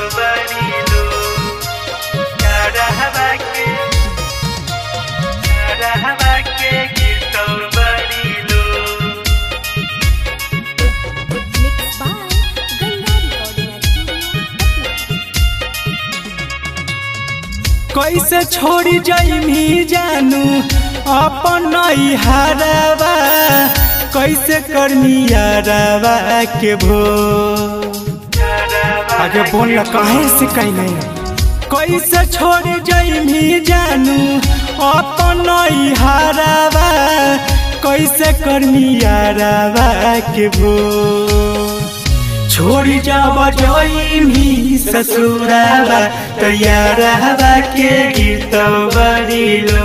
बरिलो रहवा के गिरतो बरिलो। Mixed by Ganga Recording Studio. कैसे छोड़ी जाइमी जानू अपन हरवा, कैसे करनी यारवा के भो। आगे बोल काहे से कहीं नहीं। कैसे छोड़ी जाइमी जानू अपन हरवा, कैसे करनी यारवा के भो। छोड़ी जाब जाइमी ससुरावा तैयारवा के गिरतो बरिलो।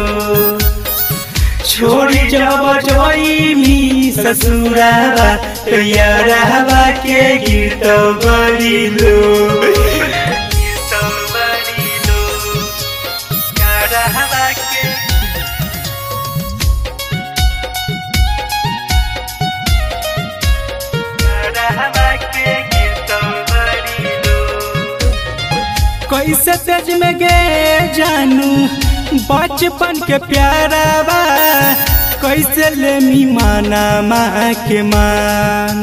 छोड़ी जाब जाइमी ससुरावा तैयारवा के गिरतो बरिलो। गिरतो बरिलो रहवा के गिरतो बरिलो। कैसे तेज में गे जानू बचपन के प्यारावा, कैसे लेमी माना माँ के मान।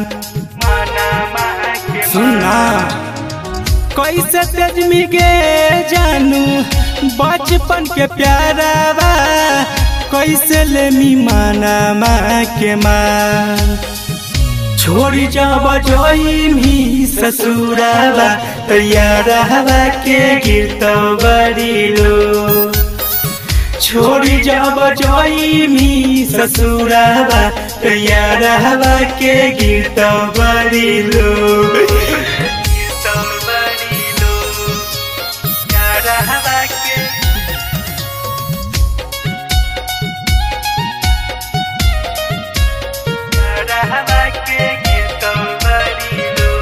सुना कैसे तेज में गे जानू बचपन के प्यारावा, कैसे लेमी माना माँ के मान। छोड़ी जाब जाइमी ससुरावा तैयारवा के गिरतो बरिलो। छोड़ी जाब जाइमी ससुरावा तैयारवा के गिरतो बरिलो। गिरतो बरिलो रहवा के गिरतो बरिलो।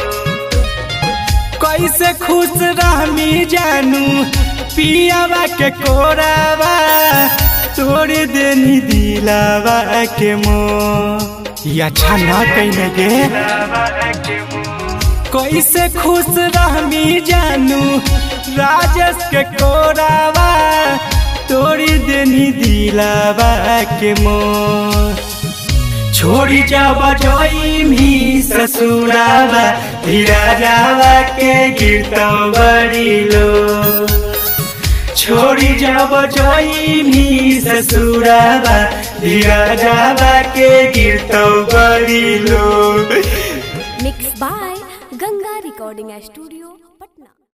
कैसे खुश रहमी जानू पियावा के कोरावा, तोड़ देनी दिलावा के मोह। ये अच्छा ना कहने गे। कैसे खुश रहमी जानू राजेश के कोरावा, तोड़ देनी दिलावा के मोह। छोड़ी जाब जाइमी ससुरावा धीराजावा के गिरतो बरिलो। छोड़ी जाब जाइमी ससुरावा धीराजावा के गिरतो बरिलो। Mixed by Ganga Recording Studio, Patna.